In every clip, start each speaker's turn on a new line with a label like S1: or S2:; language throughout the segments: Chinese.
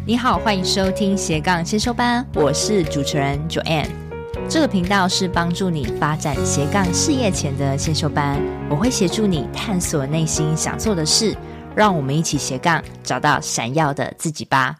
S1: 你好，欢迎收听斜杠先修班，我是主持人 Joanne。这个频道是帮助你发展斜杠事业前的先修班，我会协助你探索内心想做的事，让我们一起斜杠找到闪耀的自己吧。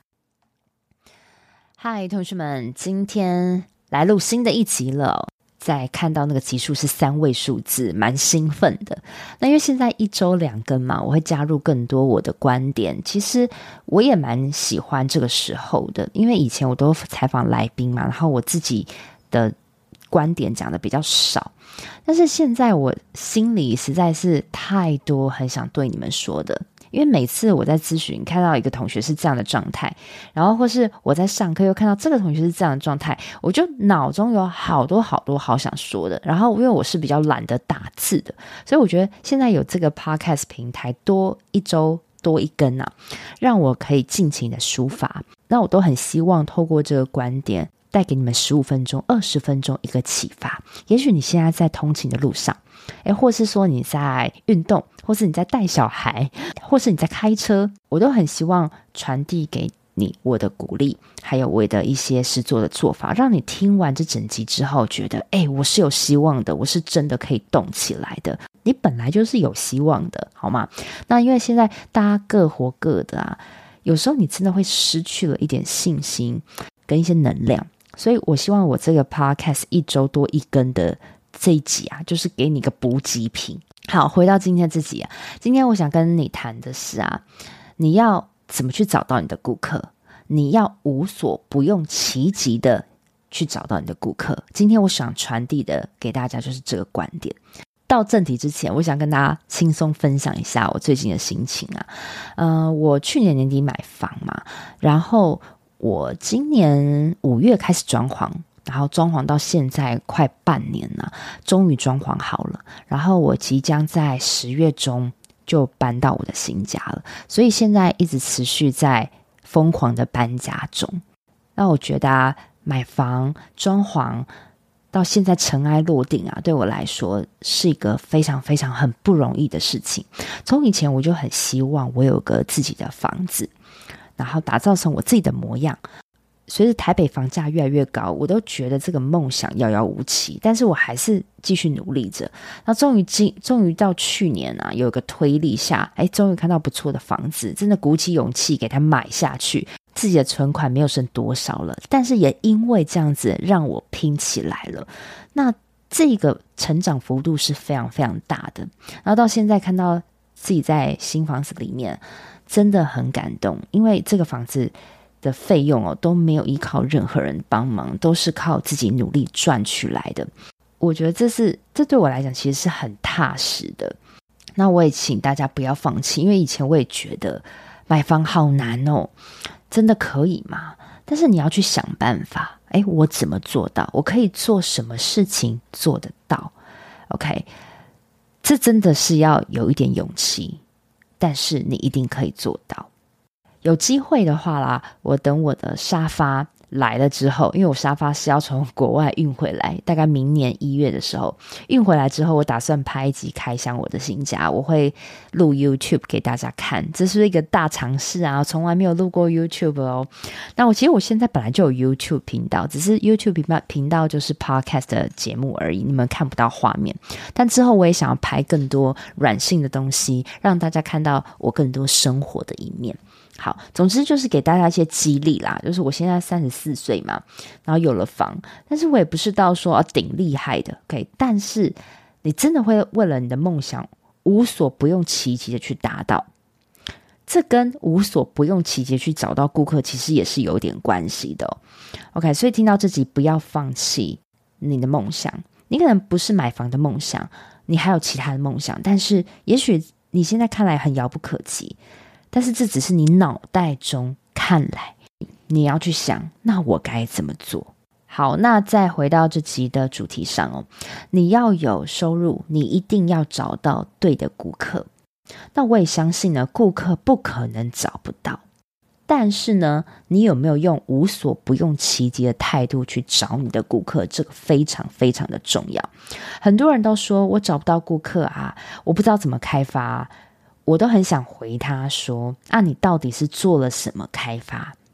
S1: 嗨，同学们，今天来录新的一集了。在看到那个集数是3位数字，蛮兴奋的。那因为现在1周2更嘛，我会加入更多我的观点。其实我也蛮喜欢这个时候的，因为以前我都采访来宾嘛，然后我自己的观点讲的比较少。但是现在我心里实在是太多很想对你们说的。因为每次我在咨询看到一个同学是这样的状态，然后或是我在上课又看到这个同学是这样的状态，我就脑中有好多好想说的。然后因为我是比较懒得打字的，所以我觉得现在有这个 podcast 平台多1周多1更啊，让我可以尽情的抒发。那我都很希望透过这个观点带给你们15分钟20分钟一个启发。也许你现在在通勤的路上，或是说你在运动，或是你在带小孩，或是你在开车，我都很希望传递给你我的鼓励，还有我的一些实作的做法，让你听完这整集之后觉得我是有希望的，我是真的可以动起来的。你本来就是有希望的，好吗？那因为现在大家各活各的啊，有时候你真的会失去了一点信心跟一些能量，所以我希望我这个 podcast 1周多1更的这一集啊，就是给你个补给品。好，回到今天这集啊，今天我想跟你谈的是啊，你要怎么去找到你的顾客？你要无所不用其极的去找到你的顾客。今天我想传递的给大家就是这个观点。到正题之前，我想跟大家轻松分享一下我最近的心情啊。我去年年底买房嘛，然后我今年5月开始装潢，然后装潢到现在快半年了，终于装潢好了。然后我即将在10月中就搬到我的新家了，所以现在一直持续在疯狂的搬家中。那我觉得买房装潢到现在尘埃落定啊，对我来说是一个非常非常很不容易的事情。从以前我就很希望我有个自己的房子，然后打造成我自己的模样。随着台北房价越来越高，我都觉得这个梦想遥遥无期，但是我还是继续努力着。那终于到去年啊，有一个推力下，终于看到不错的房子，真的鼓起勇气给它买下去。自己的存款没有剩多少了，但是也因为这样子让我拼起来了。那这个成长幅度是非常非常大的。然后到现在看到自己在新房子里面，真的很感动，因为这个房子的费用都没有依靠任何人帮忙，都是靠自己努力赚取来的。我觉得这对我来讲其实是很踏实的。那我也请大家不要放弃，因为以前我也觉得买房好难真的可以吗？但是你要去想办法，我怎么做到？我可以做什么事情做得到 ？OK， 这真的是要有一点勇气，但是你一定可以做到。有机会的话啦，我等我的沙发来了之后，因为我沙发是要从国外运回来，大概明年1月的时候运回来之后，我打算拍一集开箱我的新家，我会录 YouTube 给大家看，这是一个大尝试啊，从来没有录过 YouTube 那其实我现在本来就有 YouTube 频道，只是 YouTube 频道就是 Podcast 的节目而已，你们看不到画面。但之后我也想要拍更多软性的东西，让大家看到我更多生活的一面。好，总之就是给大家一些激励啦，就是我现在34岁嘛，然后有了房，但是我也不是到说顶厉害的 OK， 但是你真的会为了你的梦想无所不用其极的去达到，这跟无所不用其极去找到顾客其实也是有点关系的OK， 所以听到这集不要放弃你的梦想，你可能不是买房的梦想，你还有其他的梦想，但是也许你现在看来很遥不可及，但是这只是你脑袋中看来，你要去想，那我该怎么做？好，那再回到这集的主题上你要有收入，你一定要找到对的顾客。那我也相信呢，顾客不可能找不到，但是呢，你有没有用无所不用其极的态度去找你的顾客，这个非常非常的重要。很多人都说我找不到顾客啊，我不知道怎么开发我都很想回他说你到底是做了什么开发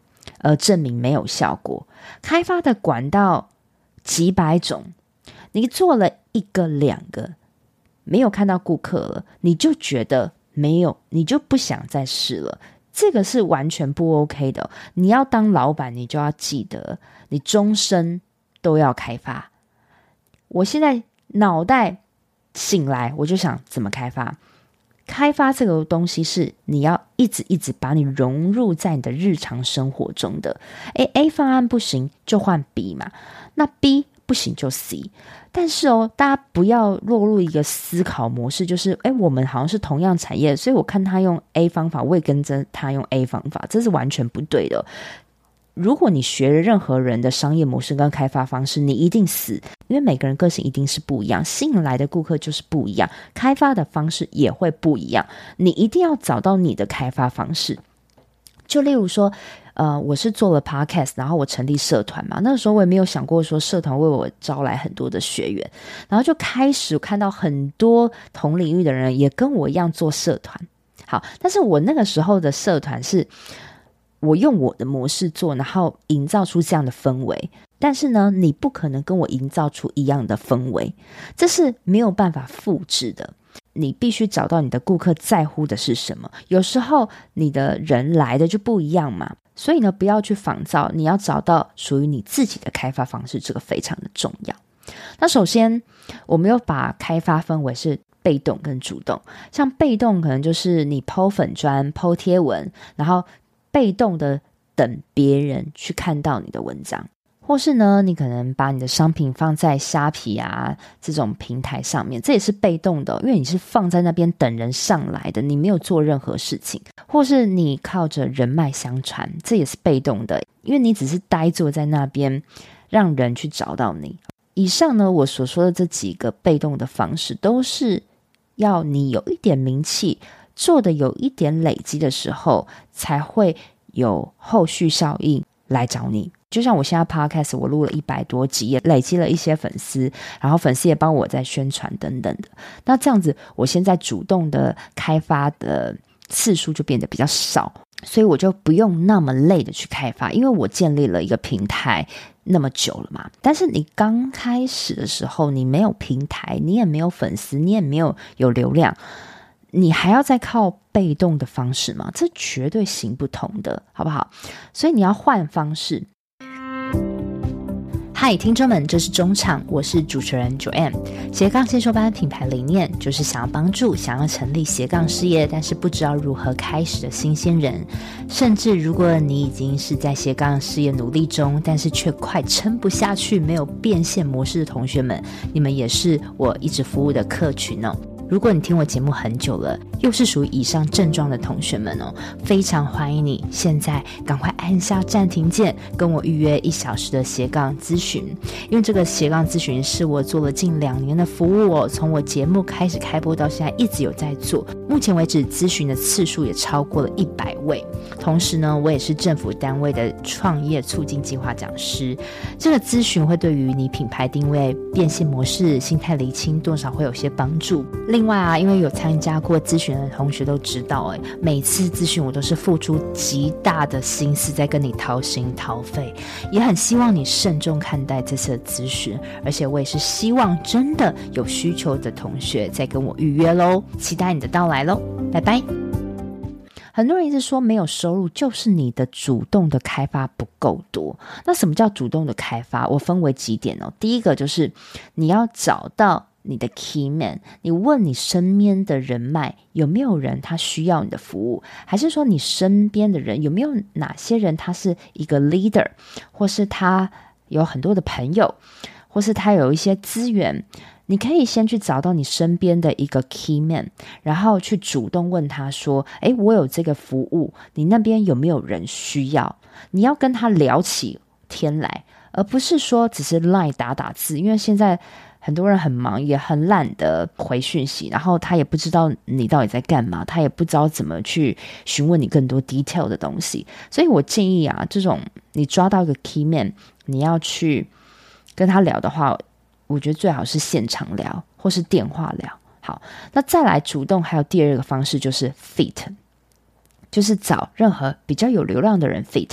S1: 证明没有效果。开发的管道几百种，你做了1个2个没有看到顾客了，你就觉得没有，你就不想再试了，这个是完全不 OK 的。你要当老板，你就要记得你终身都要开发。我现在脑袋醒来，我就想怎么开发。开发这个东西是你要一直把你融入在你的日常生活中的。A 方案不行就换 B 嘛，那 B 不行就 C。 但是大家不要落入一个思考模式，就是我们好像是同样产业，所以我看他用 A 方法，我也跟着他用 A 方法，这是完全不对的。如果你学了任何人的商业模式跟开发方式，你一定死，因为每个人个性一定是不一样，吸引来的顾客就是不一样，开发的方式也会不一样，你一定要找到你的开发方式。就例如说我是做了 podcast， 然后我成立社团嘛，那个时候我也没有想过说社团为我招来很多的学员，然后就开始看到很多同领域的人也跟我一样做社团。好，但是我那个时候的社团是我用我的模式做，然后营造出这样的氛围，但是呢，你不可能跟我营造出一样的氛围，这是没有办法复制的。你必须找到你的顾客在乎的是什么，有时候你的人来的就不一样嘛，所以呢，不要去仿造，你要找到属于你自己的开发方式，这个非常的重要。那首先我们又把开发分为是被动跟主动，像被动可能就是你 po 粉专 po 贴文，然后被动的等别人去看到你的文章，或是呢，你可能把你的商品放在虾皮啊这种平台上面，这也是被动的，因为你是放在那边等人上来的，你没有做任何事情。或是你靠着人脉相传，这也是被动的，因为你只是呆坐在那边让人去找到你。以上呢，我所说的这几个被动的方式，都是要你有一点名气，做的有一点累积的时候，才会有后续效应来找你。就像我现在 podcast 我录了100多集，也累积了一些粉丝，然后粉丝也帮我在宣传等等的，那这样子我现在主动的开发的次数就变得比较少，所以我就不用那么累的去开发，因为我建立了一个平台那么久了嘛。但是你刚开始的时候，你没有平台，你也没有粉丝，你也没有流量，你还要再靠被动的方式吗？这绝对行不通的，好不好？所以你要换方式。嗨，听众们，这是中场，我是主持人 Joanne。斜杠先修班品牌理念就是想要帮助想要成立斜杠事业，但是不知道如何开始的新鲜人，甚至如果你已经是在斜杠事业努力中，但是却快撑不下去，没有变现模式的同学们，你们也是我一直服务的客群哦。如果你听我节目很久了，又是属于以上症状的同学们非常欢迎你现在赶快按下暂停键，跟我预约1小时的斜杠咨询。因为这个斜杠咨询是我做了近2年的服务从我节目开始开播到现在一直有在做，目前为止咨询的次数也超过了100位。同时呢，我也是政府单位的创业促进计划讲师，这个咨询会对于你品牌定位、变现模式、心态厘清多少会有些帮助。另外因为有参加过咨询的同学都知道每次咨询我都是付出极大的心思在跟你掏心掏肺，也很希望你慎重看待这次的咨询，而且我也是希望真的有需求的同学再跟我预约咯，期待你的到来咯，拜拜。很多人一直说没有收入就是你的主动的开发不够多。那什么叫主动的开发？我分为几点第一个就是你要找到你的 key man， 你问你身边的人脉有没有人他需要你的服务，还是说你身边的人有没有哪些人他是一个 leader， 或是他有很多的朋友，或是他有一些资源。你可以先去找到你身边的一个 key man， 然后去主动问他说我有这个服务，你那边有没有人需要？你要跟他聊起天来，而不是说只是 LINE 打字，因为现在很多人很忙，也很懒得回讯息，然后他也不知道你到底在干嘛，他也不知道怎么去询问你更多 detail 的东西。所以我建议这种你抓到一个 key man， 你要去跟他聊的话，我觉得最好是现场聊或是电话聊。好，那再来主动还有第二个方式就是 fit， 就是找任何比较有流量的人 fit。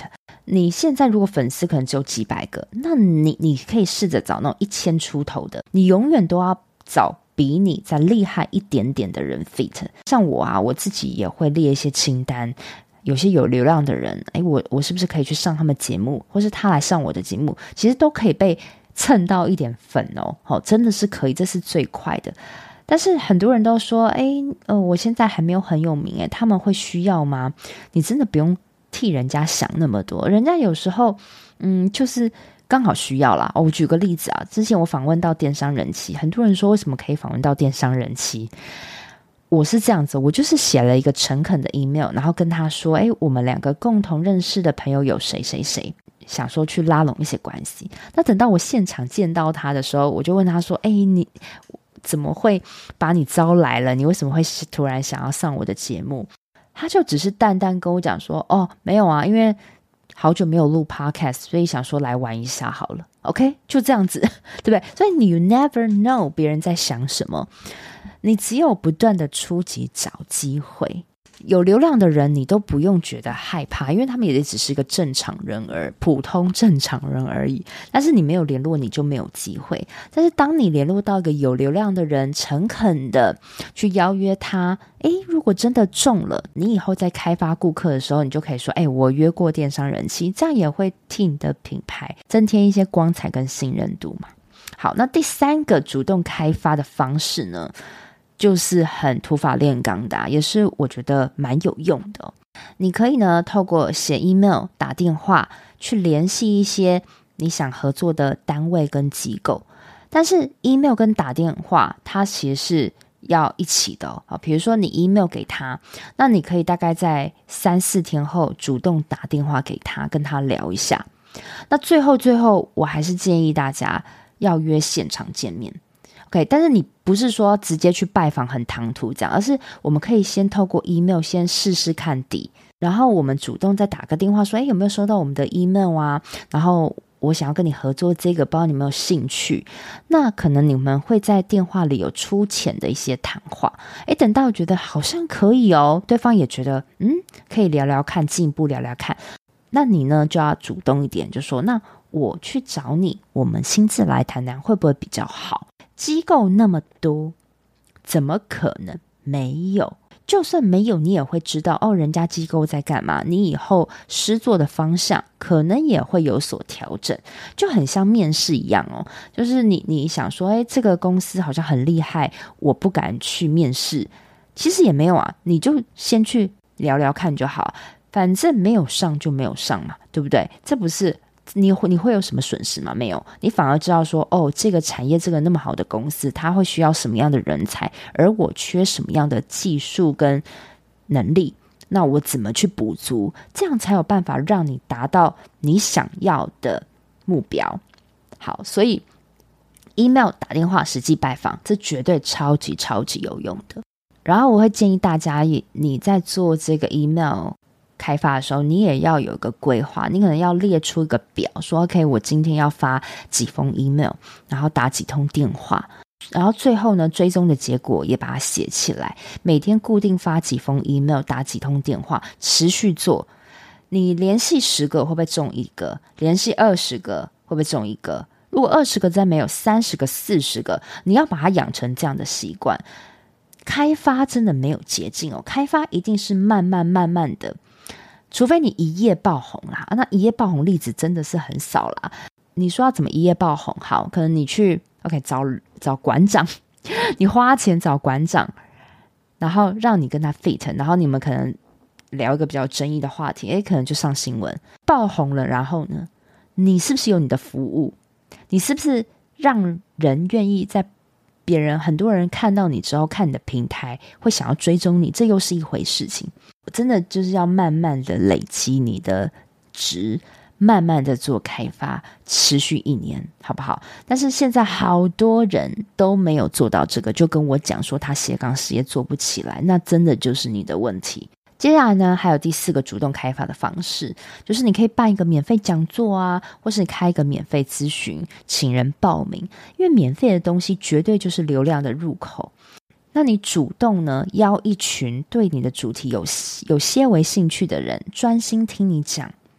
S1: 你现在如果粉丝可能只有几百个，那你可以试着找那种1000出头的，你永远都要找比你再厉害一点点的人 fit。 像我啊，我自己也会列一些清单，有些有流量的人，我是不是可以去上他们节目，或是他来上我的节目，其实都可以被蹭到一点粉哦，真的是可以，这是最快的。但是很多人都说我现在还没有很有名，他们会需要吗？你真的不用替人家想那么多，人家有时候就是刚好需要啦。我举个例子啊，之前我访问到电商人妻，很多人说为什么可以访问到电商人妻，我是这样子，我就是写了一个诚恳的 email， 然后跟他说我们2个共同认识的朋友有谁谁谁，想说去拉拢一些关系。那等到我现场见到他的时候，我就问他说你怎么会把你招来了，你为什么会突然想要上我的节目？他就只是淡淡跟我讲说没有啊，因为好久没有录 podcast， 所以想说来玩一下好了。 OK， 就这样子对不对？所以你 you never know 别人在想什么，你只有不断的出击找机会。有流量的人你都不用觉得害怕，因为他们也只是一个正常人普通正常人而已。但是你没有联络，你就没有机会。但是当你联络到一个有流量的人，诚恳的去邀约他，如果真的中了，你以后在开发顾客的时候，你就可以说我约过电商人气，这样也会替你的品牌增添一些光彩跟信任度嘛。好，那第3个主动开发的方式呢，就是很土法炼钢的，也是我觉得蛮有用的。你可以呢透过写 email 打电话去联系一些你想合作的单位跟机构，但是 email 跟打电话它其实是要一起的比如说你 email 给他，那你可以大概在3-4天后主动打电话给他，跟他聊一下。那最后我还是建议大家要约现场见面。OK， 但是你不是说直接去拜访很唐突这样，而是我们可以先透过 email 先试试看底，然后我们主动再打个电话说有没有收到我们的 email 啊，然后我想要跟你合作这个，不知道你有没有兴趣。那可能你们会在电话里有粗浅的一些谈话，等到觉得好像可以对方也觉得可以聊聊看，进一步聊聊看，那你呢就要主动一点，就说那我去找你，我们亲自来谈谈会不会比较好。机构那么多，怎么可能没有？就算没有，你也会知道人家机构在干嘛，你以后施作的方向可能也会有所调整。就很像面试一样就是你想说这个公司好像很厉害，我不敢去面试，其实也没有啊，你就先去聊聊看就好，反正没有上就没有上嘛，对不对？这不是你会有什么损失吗？没有，你反而知道说这个产业这个那么好的公司，它会需要什么样的人才，而我缺什么样的技术跟能力，那我怎么去补足，这样才有办法让你达到你想要的目标。好，所以 email 打电话实际拜访，这绝对超级超级有用的。然后我会建议大家，你在做这个 email开发的时候，你也要有一个规划，你可能要列出一个表，说 OK 我今天要发几封 email， 然后打几通电话，然后最后呢追踪的结果也把它写起来，每天固定发几封 email， 打几通电话，持续做。你联系10个会不会中1个，联系20个会不会中1个，如果20个再没有30个40个，你要把它养成这样的习惯。开发真的没有捷径开发一定是慢慢的，除非你一夜爆红啦，那一夜爆红例子真的是很少啦。你说要怎么一夜爆红？好，可能你去 OK 找馆长，你花钱找馆长，然后让你跟他 fit， 然后你们可能聊一个比较争议的话题，可能就上新闻爆红了。然后呢，你是不是有你的服务？你是不是让人愿意在很多人看到你之后，看你的平台会想要追踪你，这又是一回事情。真的就是要慢慢的累积你的值，慢慢的做开发，持续1年，好不好？但是现在好多人都没有做到这个，就跟我讲说他斜杠事业做不起来，那真的就是你的问题。接下来呢，还有第4个主动开发的方式，就是你可以办一个免费讲座啊，或是开一个免费咨询，请人报名，因为免费的东西绝对就是流量的入口。那你主动呢，邀一群对你的主题有些微兴趣的人，专心听你讲，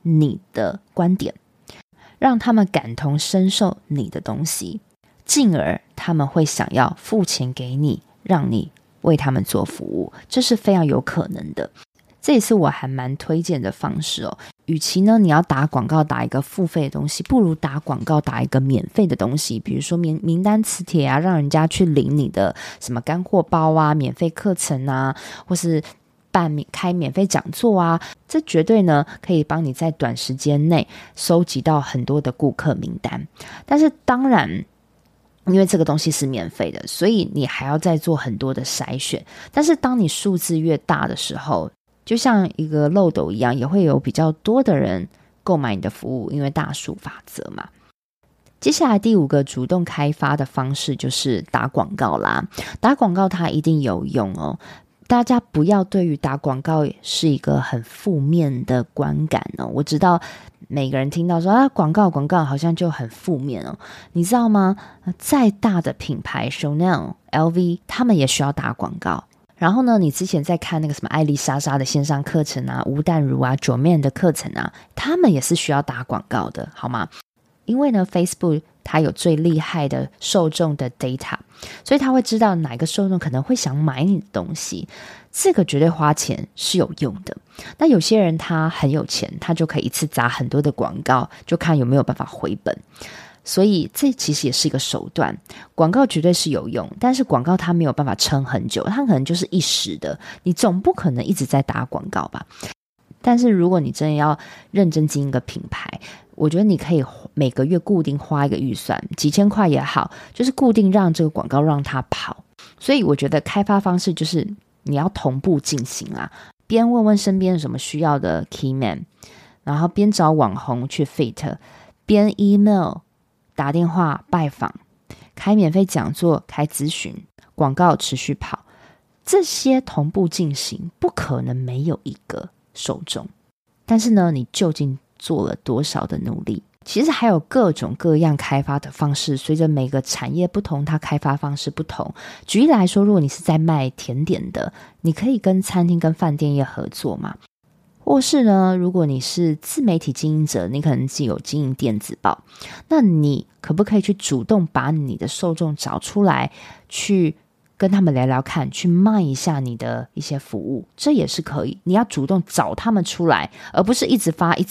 S1: 你的观点，让他们感同身受你的东西，进而他们会想要付钱给你，让你为他们做服务，这是非常有可能的。这也是我还蛮推荐的方式哦。与其呢你要打广告打一个付费的东西，不如打广告打一个免费的东西，比如说名单磁铁啊，让人家去领你的什么干货包啊、免费课程啊，或是开免费讲座啊，这绝对呢可以帮你在短时间内收集到很多的顾客名单。但是当然因为这个东西是免费的，所以你还要再做很多的筛选。但是当你数字越大的时候，就像一个漏斗一样，也会有比较多的人购买你的服务，因为大数法则嘛。接下来第5个主动开发的方式就是打广告啦。打广告它一定有用哦，大家不要对于打广告是一个很负面的观感哦。我知道每个人听到说广告好像就很负面哦。你知道吗？再大的品牌 Chanel、LV 他们也需要打广告。然后呢，你之前在看那个什么艾丽莎莎的线上课程啊、吴淡如啊、Joeman 的课程啊，他们也是需要打广告的，好吗？因为呢 Facebook 它有最厉害的受众的 data， 所以它会知道哪个受众可能会想买你的东西，这个绝对花钱是有用的。那有些人他很有钱，他就可以一次砸很多的广告，就看有没有办法回本。所以这其实也是一个手段，广告绝对是有用，但是广告它没有办法撑很久，它可能就是一时的，你总不可能一直在打广告吧。但是如果你真的要认真经营一个品牌，我觉得你可以每个月固定花一个预算，几千块也好，就是固定让这个广告让它跑。所以我觉得开发方式就是你要同步进行啦，边问问身边有什么需要的 key man， 然后边找网红去 fit， 边 email打电话拜访，开免费讲座，开咨询，广告持续跑，这些同步进行，不可能没有一个受众。但是呢，你究竟做了多少的努力？其实还有各种各样开发的方式，随着每个产业不同，它开发方式不同。举例来说，如果你是在卖甜点的，你可以跟餐厅跟饭店业合作嘛。或是呢，如果你是自媒体经营者，你可能自己有经营电子报，那你可不可以去主动把你的受众找出来，去跟他们聊聊看，去卖一下你的一些服务，这也是可以。你要主动找他们出来，而不是一直发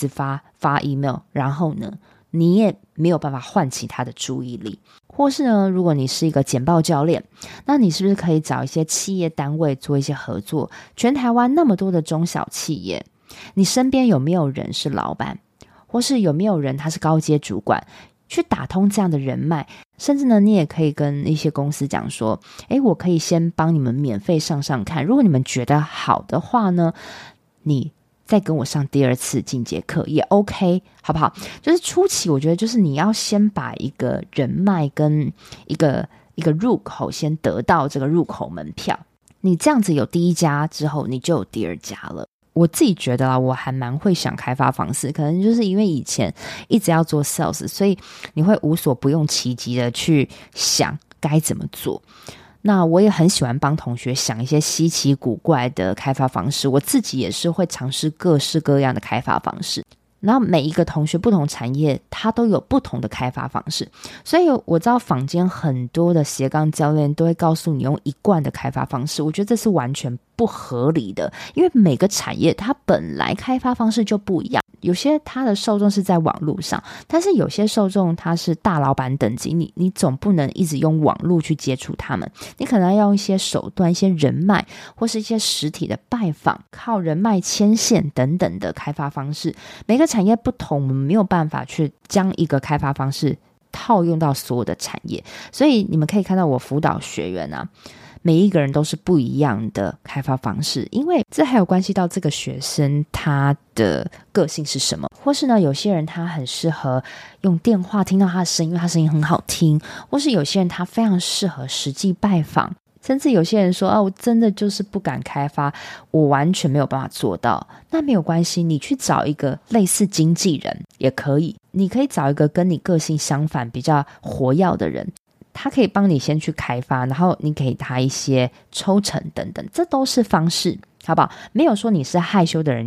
S1: email， 然后呢，你也没有办法唤起他的注意力。或是呢，如果你是一个简报教练，那你是不是可以找一些企业单位做一些合作？全台湾那么多的中小企业，你身边有没有人是老板，或是有没有人他是高阶主管，去打通这样的人脉。甚至呢，你也可以跟一些公司讲说，我可以先帮你们免费上看，如果你们觉得好的话呢，你再跟我上第2次进阶课也 OK， 好不好？就是初期我觉得就是你要先把一个人脉跟一个入口先得到这个入口门票，你这样子有第1家之后，你就有第2家了。我自己觉得我还蛮会想开发方式，可能就是因为以前一直要做 sales， 所以你会无所不用其极的去想该怎么做。那我也很喜欢帮同学想一些稀奇古怪的开发方式，我自己也是会尝试各式各样的开发方式。然后每一个同学不同产业他都有不同的开发方式，所以我知道坊间很多的斜杠教练都会告诉你用一贯的开发方式，我觉得这是完全不合理的，因为每个产业它本来开发方式就不一样，有些它的受众是在网络上，但是有些受众他是大老板等级，你总不能一直用网络去接触他们，你可能要用一些手段，一些人脉，或是一些实体的拜访，靠人脉牵线等等的开发方式。每个产业不同，我们没有办法去将一个开发方式套用到所有的产业，所以你们可以看到我辅导学员啊，每一个人都是不一样的开发方式，因为这还有关系到这个学生他的个性是什么。或是呢，有些人他很适合用电话听到他的声音，因为他声音很好听，或是有些人他非常适合实际拜访，甚至有些人说我真的就是不敢开发，我完全没有办法做到。那没有关系，你去找一个类似经纪人也可以，你可以找一个跟你个性相反比较活跃的人，他可以帮你先去开发，然后你给他一些抽成等等，这都是方式，好不好？没有说你是害羞的人你就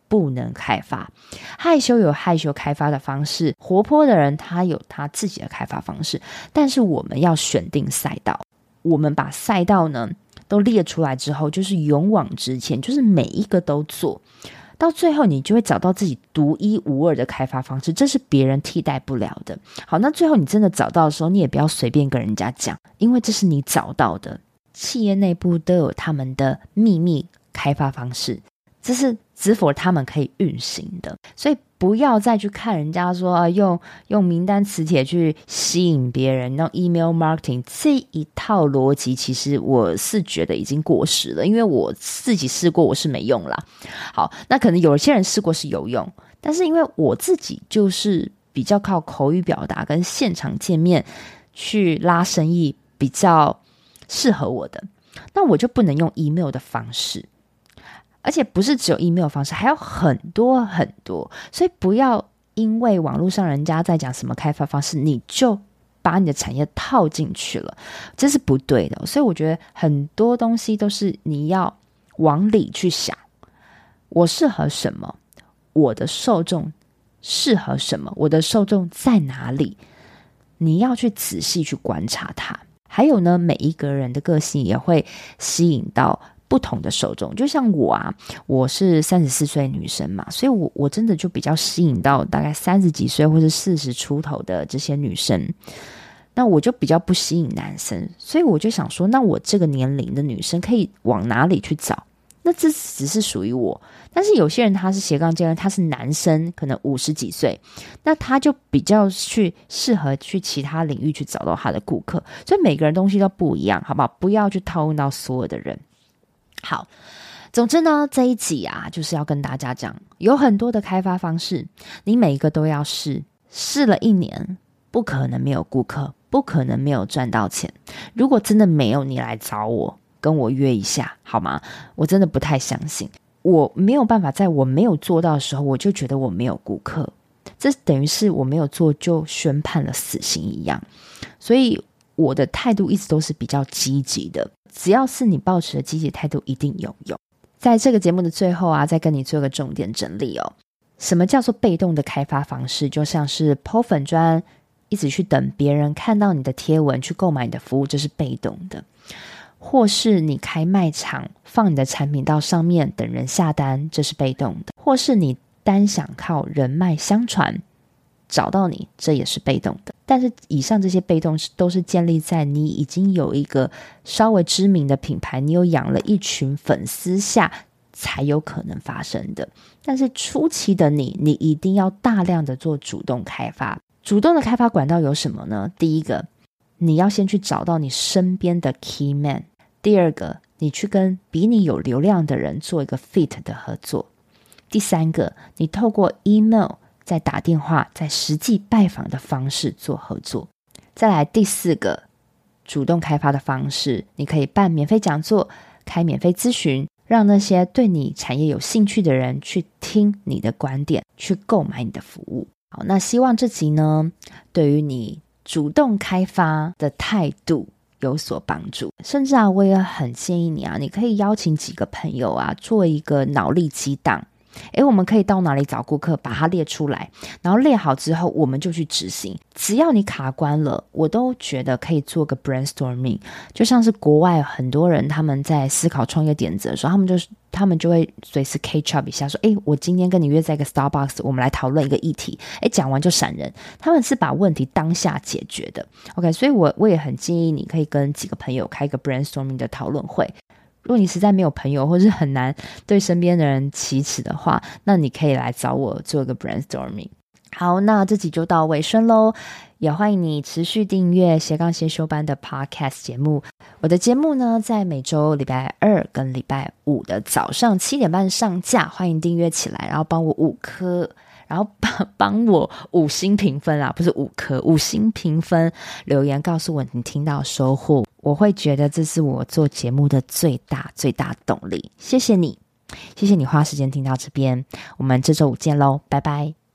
S1: 不能开发。害羞有害羞开发的方式，活泼的人他有他自己的开发方式，但是我们要选定赛道，我们把赛道呢都列出来之后，就是勇往直前，就是每一个都做，到最后你就会找到自己独一无二的开发方式，这是别人替代不了的。好，那最后你真的找到的时候，你也不要随便跟人家讲，因为这是你找到的。企业内部都有他们的秘密开发方式，这是只否他们可以运行的，所以不要再去看人家说用名单磁铁去吸引别人，用 email marketing 这一套逻辑，其实我是觉得已经过时了，因为我自己试过，我是没用啦。好，那可能有些人试过是有用，但是因为我自己就是比较靠口语表达跟现场见面去拉生意比较适合我的，那我就不能用 email 的方式，而且不是只有 email 方式，还有很多很多，所以不要因为网络上人家在讲什么开发方式，你就把你的产业套进去了，这是不对的。所以我觉得很多东西都是你要往里去想，我适合什么，我的受众适合什么，我的受众在哪里，你要去仔细去观察它。还有呢，每一个人的个性也会吸引到不同的受众，就像我是34岁女生嘛，所以我真的就比较吸引到大概30几岁或是40出头的这些女生，那我就比较不吸引男生，所以我就想说，那我这个年龄的女生可以往哪里去找？那这只是属于我，但是有些人他是斜杠精，他是男生，可能50几岁，那他就比较适合去其他领域去找到他的顾客，所以每个人东西都不一样，好不好？不要去套用到所有的人。好，总之呢，这一集就是要跟大家讲，有很多的开发方式，你每一个都要试了1年，不可能没有顾客，不可能没有赚到钱。如果真的没有，你来找我，跟我约一下好吗？我真的不太相信，我没有办法在我没有做到的时候，我就觉得我没有顾客，这等于是我没有做就宣判了死刑一样。所以我的态度一直都是比较积极的，只要是你抱持的积极态度，一定有用。在这个节目的最后再跟你做个重点整理哦。什么叫做被动的开发方式？就像是 po 粉专，一直去等别人看到你的贴文去购买你的服务，这是被动的。或是你开卖场，放你的产品到上面等人下单，这是被动的。或是你单想靠人脉相传找到你，这也是被动的。但是以上这些被动都是建立在你已经有一个稍微知名的品牌，你有养了一群粉丝下才有可能发生的。但是初期的你一定要大量的做主动开发。主动的开发管道有什么呢？第一个，你要先去找到你身边的 key man。第二个，你去跟比你有流量的人做一个 fit 的合作。第三个，你透过 email 再打电话，在实际拜访的方式做合作。再来第四个主动开发的方式，你可以办免费讲座，开免费咨询，让那些对你产业有兴趣的人去听你的观点，去购买你的服务。好，那希望这集呢，对于你主动开发的态度有所帮助。甚至我也很建议你你可以邀请几个朋友做一个脑力激荡。我们可以到哪里找顾客，把它列出来，然后列好之后我们就去执行。只要你卡关了，我都觉得可以做个 brainstorming。 就像是国外很多人他们在思考创业点子的时候，他们就会随时 catch up 一下，说我今天跟你约在一个 Starbucks， 我们来讨论一个议题，讲完就闪人。他们是把问题当下解决的。 OK， 所以我也很建议你可以跟几个朋友开一个 brainstorming 的讨论会。如果你实在没有朋友，或是很难对身边的人启齿的话，那你可以来找我做一个 brainstorming。 好，那这集就到尾声咯，也欢迎你持续订阅斜杠先修班的 podcast 节目。我的节目呢，在每周礼拜2跟礼拜5的早上7点半上架，欢迎订阅起来，然后帮我5颗，然后帮我5星评分不是5颗，5星评分，留言告诉我你听到收获，我会觉得这是我做节目的最大动力。谢谢你，谢谢你花时间听到这边，我们这周5见咯，拜拜。